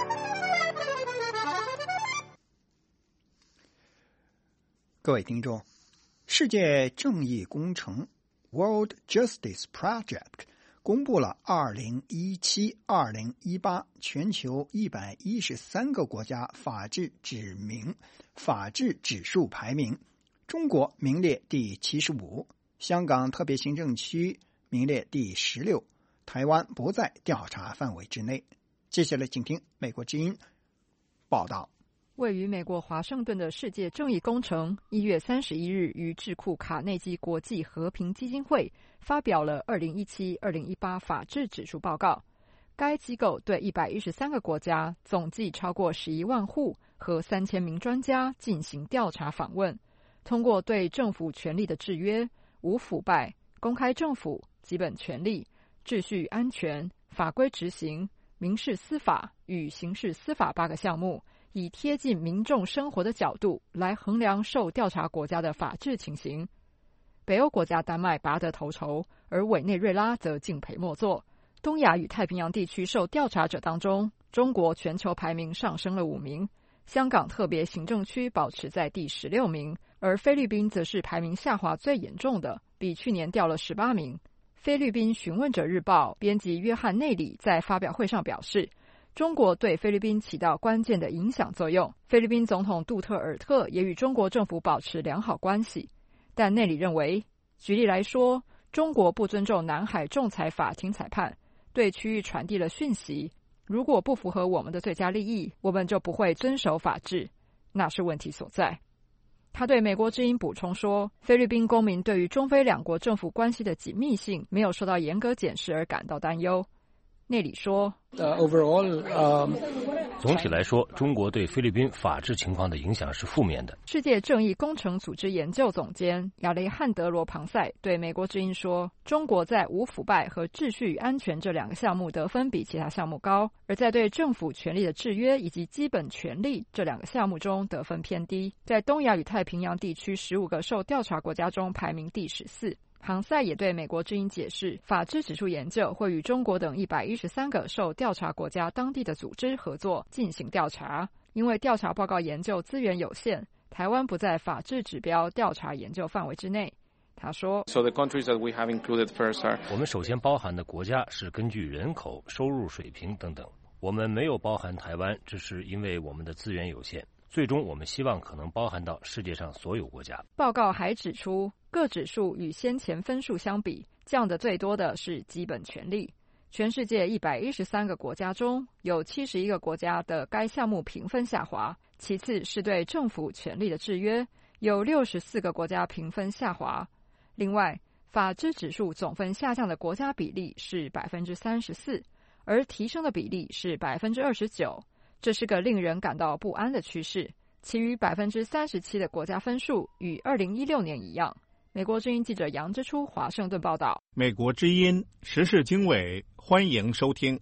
各位听众，世界正义工程 World Justice Project 公布了二零一七到二零一八全球一百一十三个国家法治指名法治指数排名，中国名列第七十五，香港特别行政区名列第十六，台湾不在调查范围之内。接下来请听美国之音报道。 位于美国华盛顿的世界正义工程一月三十一日于智库卡内基国际和平基金会发表了二零一七到二零一八法治指数报告。该机构对一百一十三个国家总计超过十一万户和三千名专家进行调查访问，通过对政府权力的制约、无腐败、公开政府、基本权利、秩序安全、法规执行、民事司法与刑事司法八个项目，以贴近民众生活的角度来衡量受调查国家的法治情形。北欧国家丹麦拔得头筹，而委内瑞拉则敬陪末座。东亚与太平洋地区受调查者当中，中国全球排名上升了五名，香港特别行政区保持在第十六名，而菲律宾则是排名下滑最严重的，比去年掉了十八名。菲律宾询问者日报编辑约翰内里在发表会上表示，中国对菲律宾起到关键的影响作用，菲律宾总统杜特尔特也与中国政府保持良好关系。但内里认为，举例来说，中国不尊重南海仲裁法庭裁判，对区域传递了讯息，如果不符合我们的最佳利益，我们就不会遵守法治，那是问题所在。他对美国之音补充说，菲律宾公民对于中菲两国政府关系的紧密性没有受到严格检视而感到担忧。内里说， uh, overall, um... 总体来说，中国对菲律宾法治情况的影响是负面的。 世界正义工程组织研究总监亚雷汉德罗·庞塞对美国之音说，中国在无腐败和秩序与安全这两个项目得分比其他项目高，而在对政府权力的制约以及基本权利这两个项目中得分偏低，在东亚与太平洋地区十五个受调查国家中排名第十四。庞塞也对美国之音解释，法治指数研究会与中国等一百一十三个受调查国家当地的组织合作进行调查，因为调查报告研究资源有限，台湾不在法治指标调查研究范围之内。他说， So the countries that we have included first are... 我们首先包含的国家是根据人口、收入水平等等，我们没有包含台湾，这是因为我们的资源有限。最终我们希望可能包含到世界上所有国家。 报告还指出，各指数与先前分数相比，降得最多的是基本权利。全世界一百一十三个国家中，有七十一个国家的该项目评分下滑，其次是对政府权力的制约，有六十四个国家评分下滑。另外，法治指数总分下降的国家比例是 百分之三十四， 而提升的比例是 百分之二十九。这是个令人感到不安的趋势。其余 百分之三十七 的国家分数与二零一六年一样。美国之音记者杨之初华盛顿报道。 美国之音时事经纬，欢迎收听。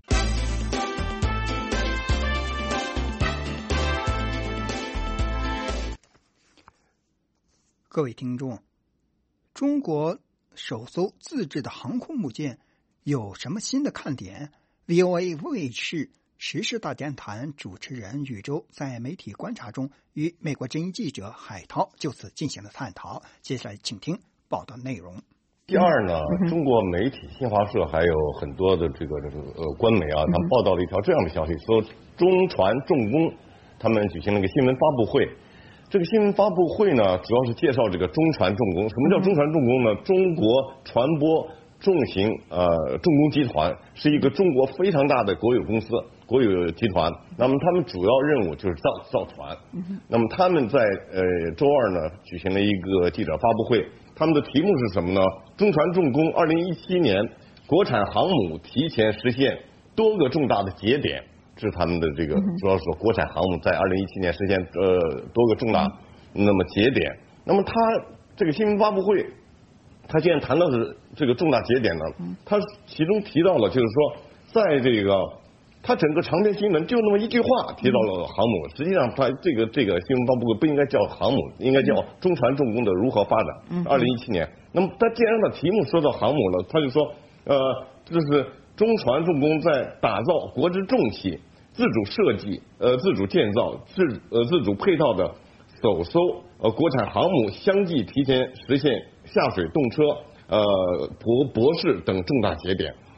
各位听众，中国首艘自制的航空母舰有什么新的看点？ V O A 卫视时事大讲坛主持人宇宙在媒体观察中与美国之音记者海涛就此进行了探讨。接下来请听报道内容。 第二呢，中国媒体新华社还有很多的这个这个呃官媒啊，他们报道了一条这样的消息，说中船重工他们举行了一个新闻发布会。这个新闻发布会呢，主要是介绍这个中船重工。什么叫中船重工呢？中国船舶重型呃重工集团是一个中国非常大的国有公司。国有集团，那么他们主要任务就是造造船。那么他们在呃周二呢举行了一个记者发布会，他们的题目是什么呢？中船重工二零一七年国产航母提前实现多个重大的节点，这是他们的这个主要说国产航母在二零一七年实现呃多个重大那么节点。那么他这个新闻发布会，他既然谈到的这个重大节点呢，他其中提到了就是说在这个。他整个长篇新闻就那么一句话提到了航母，实际上他这个这个新闻发布会不应该叫航母，应该叫中船重工的如何发展。二零一七年，那么他既然把题目说到航母了，他就说，呃，这是中船重工在打造国之重器、自主设计、呃自主建造、自呃自主配套的首艘呃国产航母相继提前实现下水动车、呃博博士等重大节点。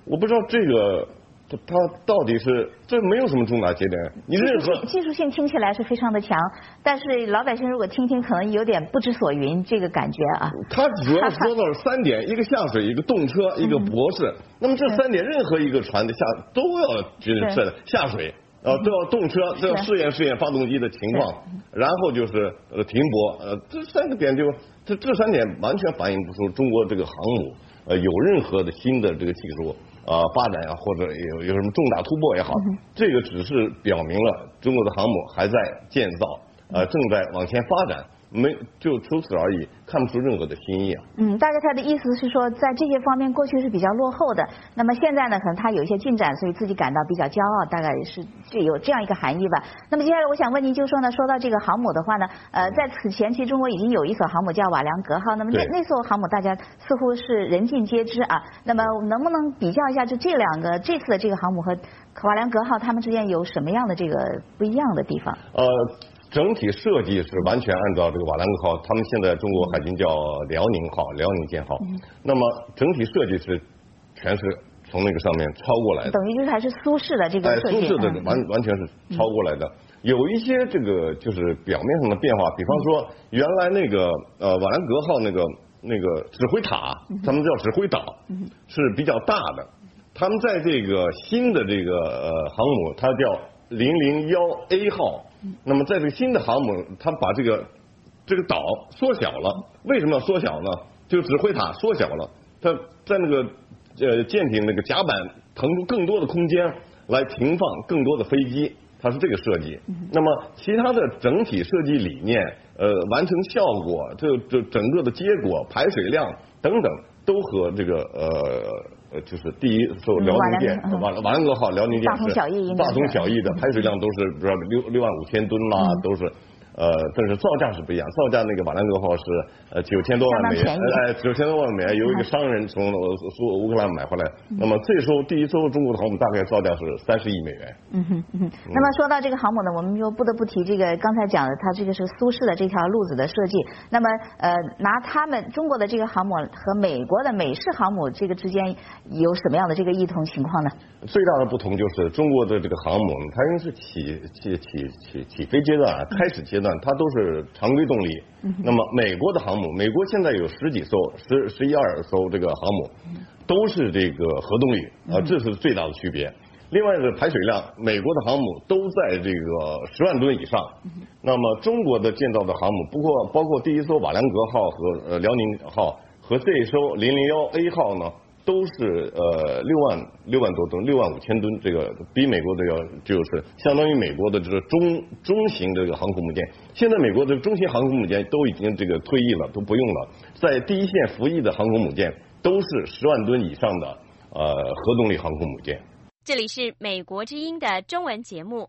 我不知道这个。它到底是这没有什么重大节点，你任何技术性听起来是非常的强，但是老百姓如果听听，可能有点不知所云这个感觉啊。 他主要说到了三点，一个下水，一个动车，一个博士。嗯、那么这三点，任何一个船的下都要就是下水，呃，都要动车，都要试验试验发动机的情况，然后就是呃停泊，呃，这三个点就这这三点完全反映不出中国这个航母呃有任何的新的这个技术。呃，发展呀、啊，或者有有什么重大突破也好，嗯、这个只是表明了中国的航母还在建造，呃，正在往前发展。没就除此而已，看不出任何的新意啊。 嗯，大概他的意思是说，在这些方面过去是比较落后的，那么现在呢，可能他有一些进展，所以自己感到比较骄傲，大概是这有这样一个含义吧。那么接下来我想问您，就是说呢，说到这个航母的话呢，呃，在此前其实中国已经有一艘航母叫瓦良格号，那么那那艘航母大家似乎是人尽皆知啊。那么能不能比较一下，就这两个这次的这个航母和瓦良格号，它们之间有什么样的这个不一样的地方？ 呃。整体设计是完全按照这个瓦良格号，他们现在中国海军叫辽宁号、辽宁舰号。嗯、那么整体设计是全是从那个上面抄过来的， 等于就是还是苏式的这个设计。 哎，苏式的完、嗯、完全是抄过来的。有一些这个就是表面上的变化，比方说原来那个呃瓦良格号那个那个指挥塔，他们叫指挥岛，嗯、是比较大的。他们在这个新的这个呃航母，它叫零零幺 A 号。那么在这个新的航母，它把这个这个岛缩小了。为什么要缩小呢？就指挥塔缩小了，它在那个呃舰艇那个甲板腾出更多的空间来停放更多的飞机，它是这个设计。那么其他的整体设计理念，呃，完成效果，这这整个的结果、排水量等等，都和这个呃。呃，就是第一艘辽宁舰，瓦瓦良格号辽宁舰是大同小异的，排水量都是不知道六六万五千吨啦，嗯、都是。呃，但是造价是不一样，造价那个瓦良格号是呃九千多万美元，哎九千多万美元，由一个商人从苏乌克兰买回来。嗯、那么这艘第一艘中国的航母大概造价是三十亿美元。 嗯哼嗯哼。那么说到这个航母呢，我们又不得不提这个刚才讲的，它这个是苏式的这条路子的设计。那么呃，拿他们中国的这个航母和美国的美式航母这个之间有什么样的这个异同情况呢？ 最大的不同就是中国的这个航母，它因为是起起起起起飞阶段啊，开始阶段。它都是常规动力，那么美国的航母，美国现在有十几艘、十十一二艘这个航母，都是这个核动力啊，这是最大的区别。另外的排水量，美国的航母都在这个十万吨以上，那么中国的建造的航母，不过包括第一艘瓦良格号和呃辽宁号和这一艘零零幺 A 号呢。都是呃六万六万多吨，六万五千吨，这个比美国的要就是相当于美国的这个中中型这个航空母舰。现在美国的中型航空母舰都已经这个退役了，都不用了，在第一线服役的航空母舰都是十万吨以上的呃核动力航空母舰。 这里是美国之音的中文节目。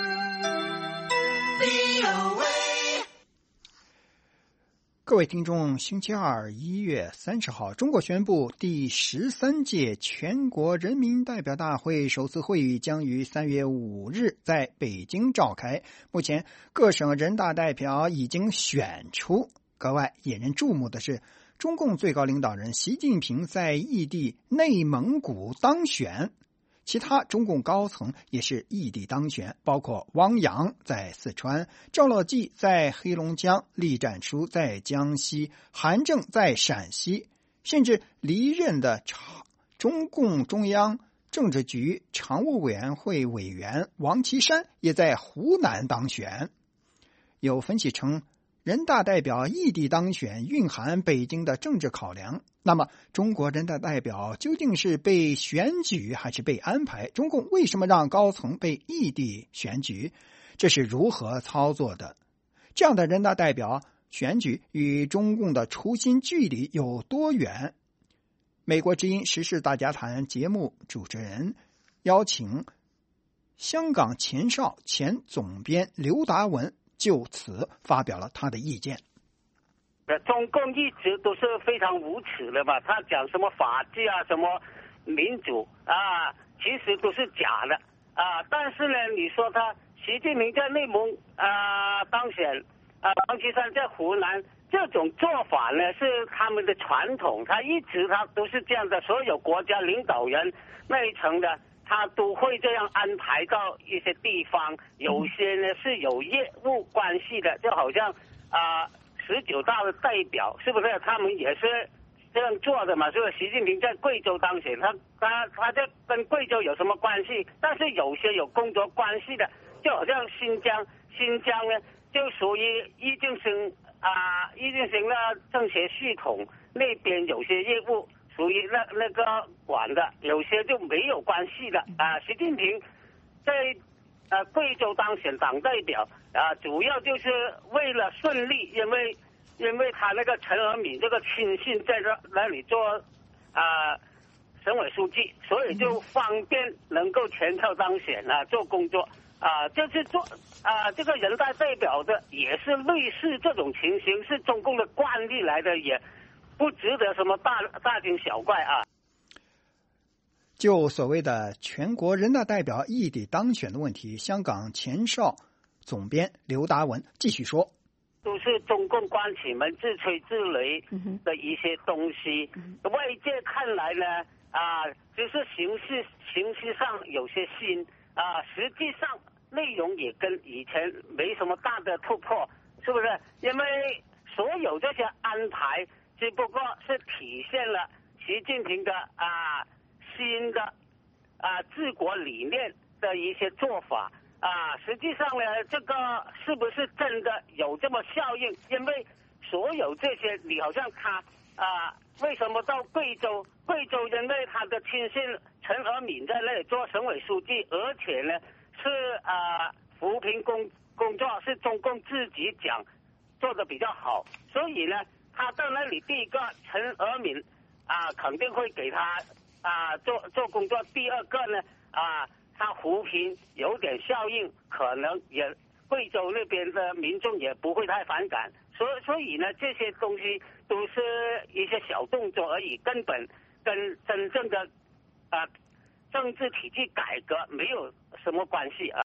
各位听众，星期二一月三十号，中国宣布第十三届全国人民代表大会首次会议将于三月五日在北京召开。目前各省人大代表已经选出。格外引人注目的是，中共最高领导人习近平在异地内蒙古当选。其他中共高层也是异地当选，包括汪洋在四川，赵乐际在黑龙江，栗战书在江西，韩正在陕西，甚至离任的中共中央政治局常务委员会委员王岐山也在湖南当选。有分析称，人大代表异地当选蕴含北京的政治考量。那么中国人大代表究竟是被选举还是被安排？中共为什么让高层被异地选举？这是如何操作的？这样的人大代表选举与中共的初心距离有多远？美国之音时事大家谈节目主持人邀请香港前哨前总编刘达文就此发表了他的意见。 中共一直都是非常无耻的吧，他讲什么法治啊，什么民主啊，其实都是假的啊。但是呢，你说他习近平在内蒙啊当选啊，王岐山在湖南， 这种做法呢是他们的传统，他一直他都是这样的，所有国家领导人那一层的，他都会这样安排到一些地方，有些呢是有业务关系的，就好像啊十九大的代表是不是他们也是这样做的嘛？是不是习近平在贵州当选，他他他这跟贵州有什么关系？但是有些有工作关系的，就好像新疆，新疆呢就属于易进行啊易进行的政协系统那边有些业务属于那那个管的，有些就没有关系的啊。习近平在呃贵州当选党代表啊，主要就是为了顺利，因为因为他那个陈尔敏这个亲信在这那里做啊省委书记，所以就方便能够全票当选啊做工作啊。这次做啊这个人大代表的也是类似这种情形，是中共的惯例来的，也不值得什么大大惊小怪啊。 就所谓的全国人大代表异地当选的问题，香港前哨总编刘达文继续说， 都是中共关起门自吹自擂的一些东西，外界看来呢啊，只是形式形式上有些新啊，实际上内容也跟以前没什么大的突破，是不是？因为所有这些安排只不过是体现了习近平的啊新的啊治国理念的一些做法啊，实际上呢，这个是不是真的有这么效应？因为所有这些，你好像他啊，为什么到贵州？贵州因为他的亲信陈尔敏在那里做省委书记，而且呢是啊扶贫工工作是中共自己讲做的比较好，所以呢，他到那里第一个陈尔敏啊肯定会给他啊做做工作，第二个呢啊。他扶贫有点效应，可能也贵州那边的民众也不会太反感，所以所以呢，这些东西都是一些小动作而已，根本跟真正的啊、呃、政治体制改革没有什么关系啊。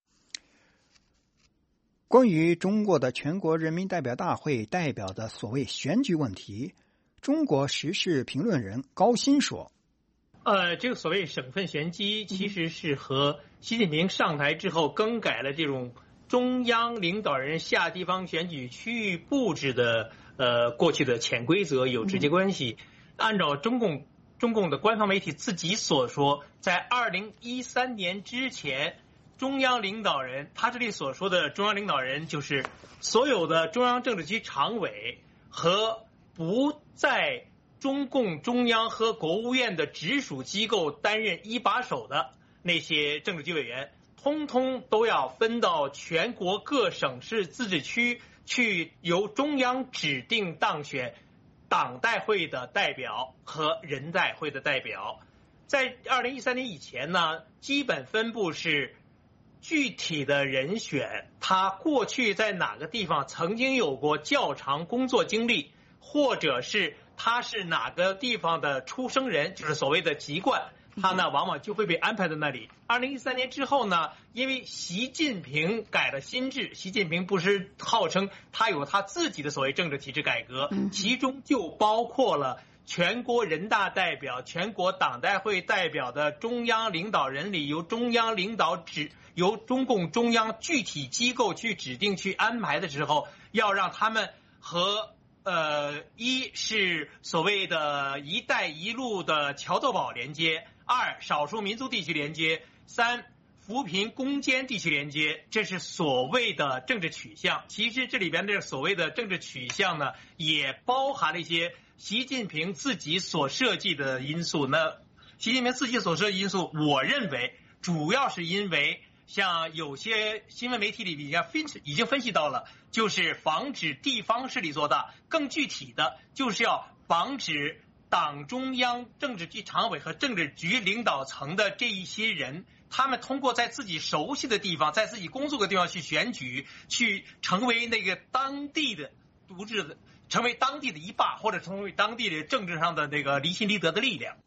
关于中国的全国人民代表大会代表的所谓选举问题，中国时事评论人高鑫说。 呃，这个所谓省份旋机，其实是和习近平上台之后更改了这种中央领导人下地方选举区域布置的呃过去的潜规则有直接关系。按照中共中共的官方媒体自己所说，在二零一三年之前，中央领导人，他这里所说的中央领导人，就是所有的中央政治局常委和不在中共中央和国务院的直属机构担任一把手的那些政治局委员，通通都要分到全国各省市自治区去，由中央指定当选党代会的代表和人代会的代表。在二零一三年以前呢，基本分布是具体的人选，他过去在哪个地方曾经有过较长工作经历，或者是他是哪个地方的出生人，就是所谓的籍贯，他呢往往就会被安排在那里。二零一三年之后呢，因为习近平改了新制，习近平不是号称他有他自己的所谓政治体制改革，其中就包括了全国人大代表、全国党代会代表的中央领导人里，由中央领导指由中共中央具体机构去指定去安排的时候，要让他们和呃，一是所谓的一带一路的桥头堡连接，二少数民族地区连接，三扶贫攻坚地区连接，这是所谓的政治取向。其实这里边的所谓的政治取向呢，也包含了一些习近平自己所设计的因素。那习近平自己所设计因素，我认为主要是因为像有些新闻媒体里已经分析已经分析到了，就是防止地方势力做大，更具体的就是要防止党中央政治局常委和政治局领导层的这一些人，他们通过在自己熟悉的地方，在自己工作的地方去选举，去成为那个当地的独治的，成为当地的一霸，或者成为当地的政治上的那个离心离德的力量。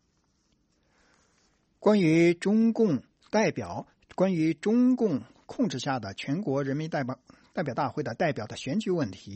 关于中共代表关于中共控制下的全国人民代表代表大会的代表的选举问题，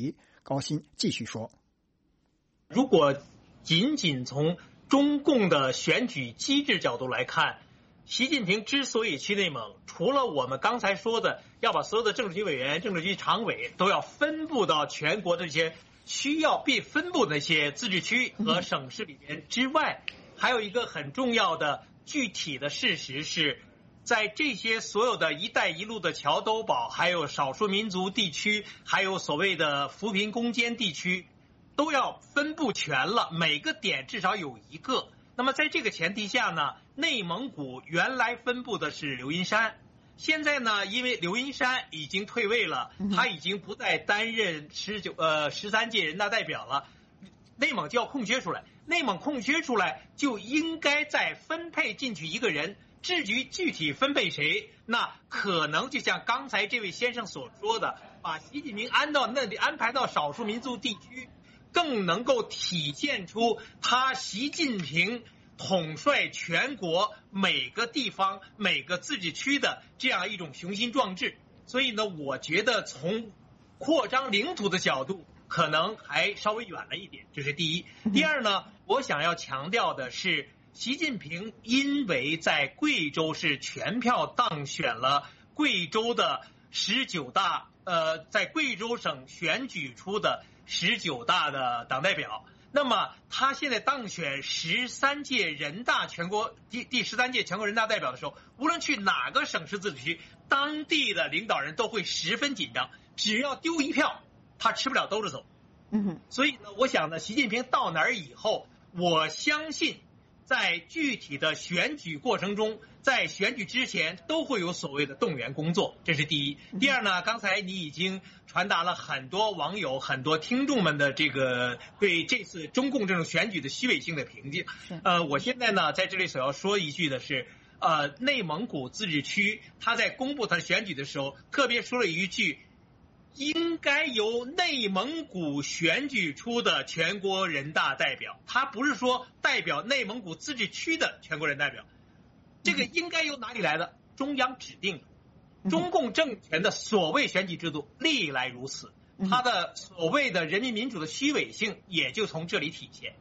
高鑫继续说： 如果仅仅从中共的选举机制角度来看，习近平之所以去内蒙，除了我们刚才说的要把所有的政治局委员、政治局常委都要分布到全国这些需要被分布的一些自治区和省市里面之外，还有一个很重要的具体的事实是，在这些所有的一带一路的侨都堡，还有少数民族地区，还有所谓的扶贫攻坚地区，都要分布全了，每个点至少有一个。那么在这个前提下呢，内蒙古原来分布的是刘云山，现在呢，因为刘云山已经退位了，他已经不再担任十九呃十三届人大代表了，内蒙就要空缺出来，内蒙空缺出来就应该再分配进去一个人。至于具体分配谁，那可能就像刚才这位先生所说的，把习近平安到那里，安排到少数民族地区，更能够体现出他习近平统帅全国每个地方每个自治区的这样一种雄心壮志。所以呢，我觉得从扩张领土的角度可能还稍微远了一点，这是第一。第二呢，我想要强调的是，习近平因为在贵州是全票当选了贵州的十九大，呃，在贵州省选举出的十九大的党代表，那么他现在当选十三届人大全国第第十三届全国人大代表的时候，无论去哪个省市自治区，当地的领导人都会十分紧张，只要丢一票，他吃不了兜着走。 嗯哼， 所以呢，我想呢，习近平到哪儿以后，我相信在具体的选举过程中，在选举之前都会有所谓的动员工作，这是第一。第二呢，刚才你已经传达了很多网友、很多听众们的这个对这次中共这种选举的虚伪性的评价。呃，我现在呢在这里所要说一句的是，呃，内蒙古自治区他在公布他选举的时候，特别说了一句，应该由内蒙古选举出的全国人大代表，他不是说代表内蒙古自治区的全国人代表，这个应该由哪里来的？中央指定的。中共政权的所谓选举制度历来如此，它的所谓的人民民主的虚伪性也就从这里体现。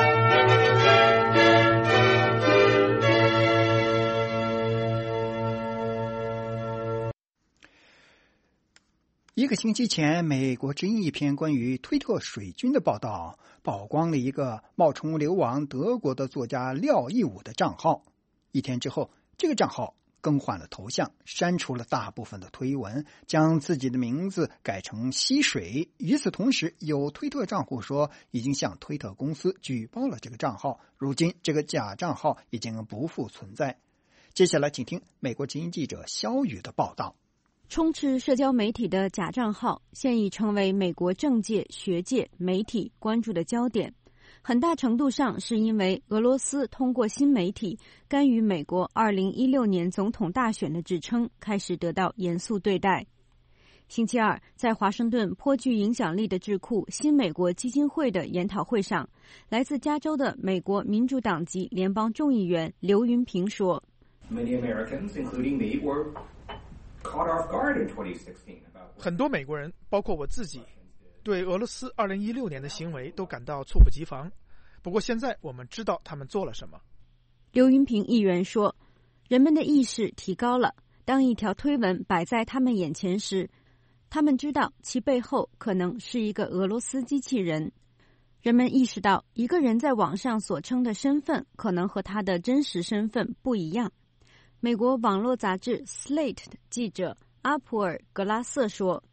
一个星期前，美国之音一篇关于推特水军的报道曝光了一个冒充流亡德国的作家廖义武的账号。一天之后，这个账号更换了头像，删除了大部分的推文，将自己的名字改成溪水。与此同时，有推特账户说已经向推特公司举报了这个账号，如今这个假账号已经不复存在。接下来请听美国之音记者肖宇的报道。 充斥社交媒体的假账号现已成为美国政界、学界、媒体关注的焦点，很大程度上是因为俄罗斯通过新媒体干预美国二零一六年总统大选的指称开始得到严肃对待。星期二，在华盛顿颇具影响力的智库新美国基金会的研讨会上，来自加州的美国民主党籍联邦众议员刘云平说， Many Americans, including me, were caught off guard in twenty sixteen. 很多美国人，包括我自己，对俄罗斯二零一六年的行为都感到猝不及防。不过现在我们知道他们做了什么。 刘云平议员说，人们的意识提高了，当一条推文摆在他们眼前时，他们知道其背后可能是一个俄罗斯机器人。人们意识到一个人在网上所称的身份可能和他的真实身份不一样。美国网络杂志 Slate 的记者阿普尔·格拉瑟说，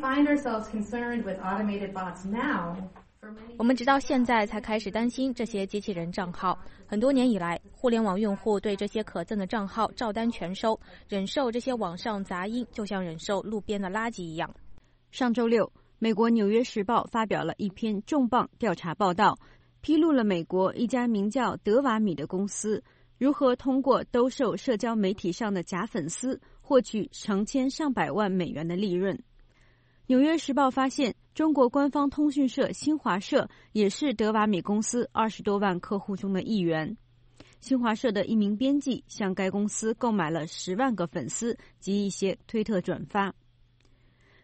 我们直到现在才开始担心这些机器人账号。很多年以来，互联网用户对这些可憎的账号照单全收，忍受这些网上杂音就像忍受路边的垃圾一样。 上周六，美国《纽约时报》发表了一篇重磅调查报道，披露了美国一家名叫德瓦米的公司如何通过兜售社交媒体上的假粉丝获取成千上百万美元的利润。纽约时报发现，中国官方通讯社新华社也是德瓦米公司二十多万客户中的一员。新华社的一名编辑向该公司购买了十万个粉丝及一些推特转发。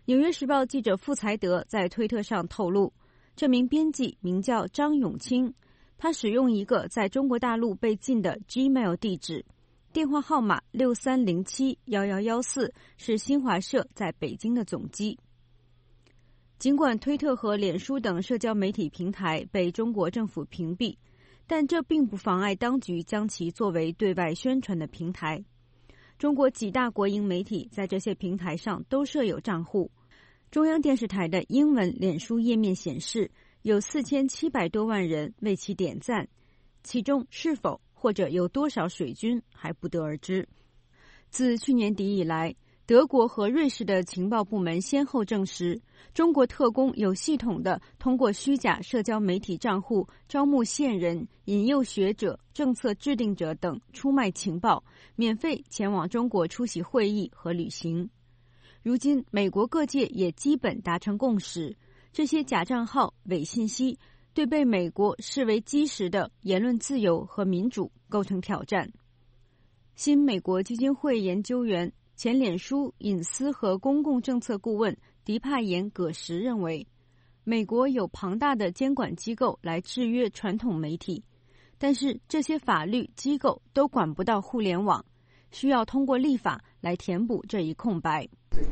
纽约时报记者傅才德在推特上透露，这名编辑名叫张永清，他使用一个在中国大陆被禁的 Gmail 地址，电话号码六三零七一一一四是新华社在北京的总机。尽管推特和脸书等社交媒体平台被中国政府屏蔽，但这并不妨碍当局将其作为对外宣传的平台。中国几大国营媒体在这些平台上都设有账户。中央电视台的英文脸书页面显示，有四千七百多万人为其点赞，其中是否或者有多少水军还不得而知。自去年底以来，德国和瑞士的情报部门先后证实，中国特工有系统地通过虚假社交媒体账户招募线人、引诱学者、政策制定者等出卖情报，免费前往中国出席会议和旅行。如今，美国各界也基本达成共识，这些假账号、伪信息对被美国视为基石的言论自由和民主构成挑战。新美国基金会研究员、前脸书隐私和公共政策顾问迪帕延·葛什认为，美国有庞大的监管机构来制约传统媒体，但是这些法律机构都管不到互联网，需要通过立法来填补这一空白。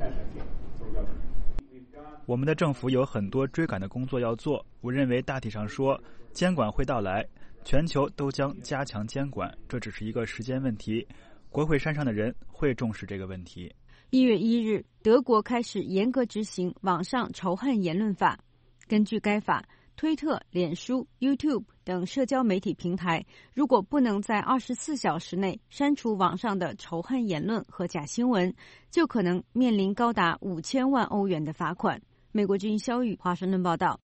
我们的政府有很多追赶的工作要做，我认为大体上说，监管会到来，全球都将加强监管，这只是一个时间问题。国会山上的人会重视这个问题。 一月一日，德国开始严格执行网上仇恨言论法。根据该法，推特、脸书、YouTube 等社交媒体平台，如果不能在二十四小时内删除网上的仇恨言论和假新闻，就可能面临高达五千万欧元的罚款。美国之音肖宇华盛顿报道。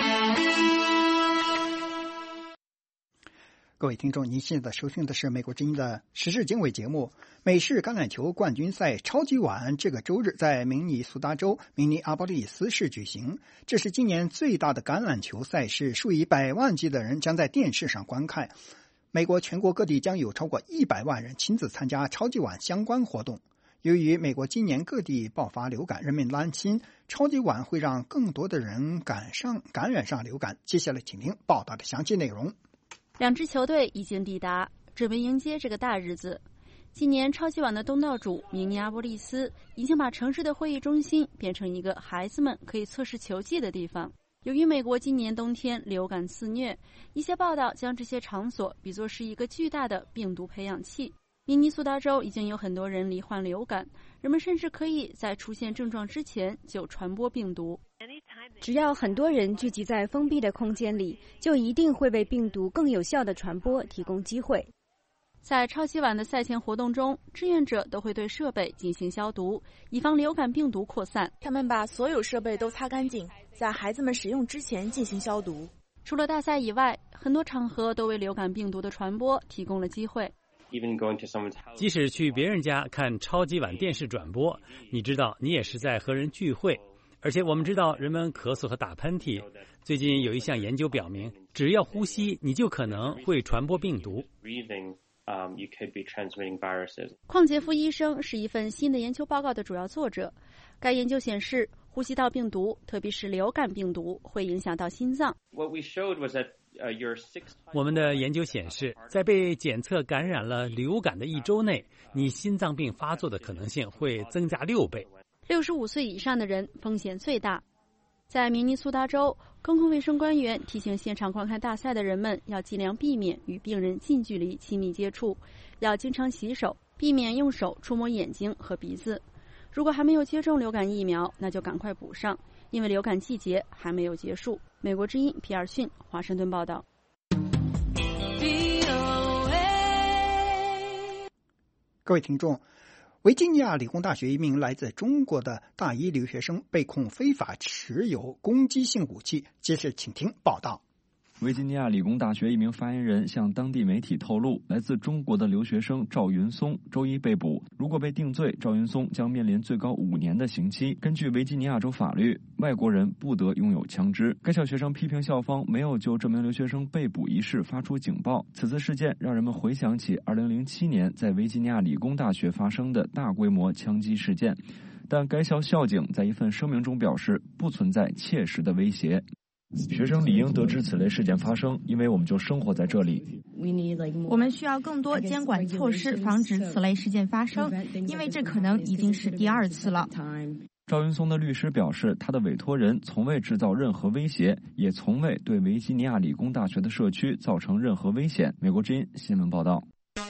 各位听众，您现在收听的是美国之音的时事经纬节目。美式橄榄球冠军赛超级碗这个周日在明尼苏达州明尼阿波利斯市举行，这是今年最大的橄榄球赛事，数以百万计的人将在电视上观看。美国全国各地将有超过一百万人亲自参加超级碗相关活动。由于美国今年各地爆发流感，人们担心超级碗会让更多的人感上感染上流感。接下来请听报道的详细内容。 两支球队已经抵达，准备迎接这个大日子。今年超级碗的东道主明尼阿波利斯已经把城市的会议中心变成一个孩子们可以测试球技的地方。由于美国今年冬天流感肆虐，一些报道将这些场所比作是一个巨大的病毒培养器。明尼苏达州已经有很多人罹患流感，人们甚至可以在出现症状之前就传播病毒。 只要很多人聚集在封闭的空间里，就一定会为病毒更有效的传播提供机会。 在超级碗的赛前活动中，志愿者都会对设备进行消毒，以防流感病毒扩散。 他们把所有设备都擦干净，在孩子们使用之前进行消毒。 除了大赛以外，很多场合都为流感病毒的传播提供了机会。 即使去别人家看超级碗电视转播，你知道你也是在和人聚会。而且我们知道人们咳嗽和打喷嚏。最近有一项研究表明，只要呼吸，你就可能会传播病毒。 邝杰夫医生是一份新的研究报告的主要作者。该研究显示，呼吸道病毒，特别是流感病毒，会影响到心脏。 我们的研究显示，在被检测感染了流感的一周内，你心脏病发作的可能性会增加六倍。 六十五岁以上的人风险最大。在明尼苏达州，公共卫生官员提醒现场观看大赛的人们要尽量避免与病人近距离亲密接触，要经常洗手，避免用手触摸眼睛和鼻子。如果还没有接种流感疫苗，那就赶快补上，因为流感季节还没有结束。美国之音皮尔逊华盛顿报道。 各位听众，维吉尼亚理工大学一名来自中国的大一留学生被控非法持有攻击性武器。接着请听报道。 维吉尼亚理工大学一名发言人向当地媒体透露，来自中国的留学生赵云松周一被捕，如果被定罪，赵云松将面临最高五年的刑期。根据维吉尼亚州法律，外国人不得拥有枪支。该校学生批评校方没有就这名留学生被捕一事发出警报。此次事件让人们回想起二零零七年在维吉尼亚理工大学发生的大规模枪击事件。 但该校校警在一份声明中表示，不存在切实的威胁。学生理应得知此类事件发生，因为我们就生活在这里。 我们需要更多监管措施，防止此类事件发生，因为这可能已经是第二次了。 赵云松的律师表示，他的委托人从未制造任何威胁，也从未对维吉尼亚理工大学的社区造成任何危险。美国之音新闻报道。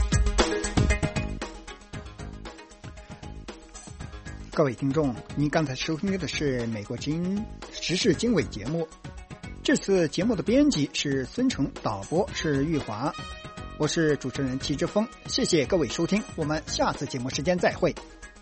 各位听众，您刚才收听的是美国之音时事经纬节目。这次节目的编辑是孙成，导播是玉华，我是主持人齐志峰。谢谢各位收听，我们下次节目时间再会。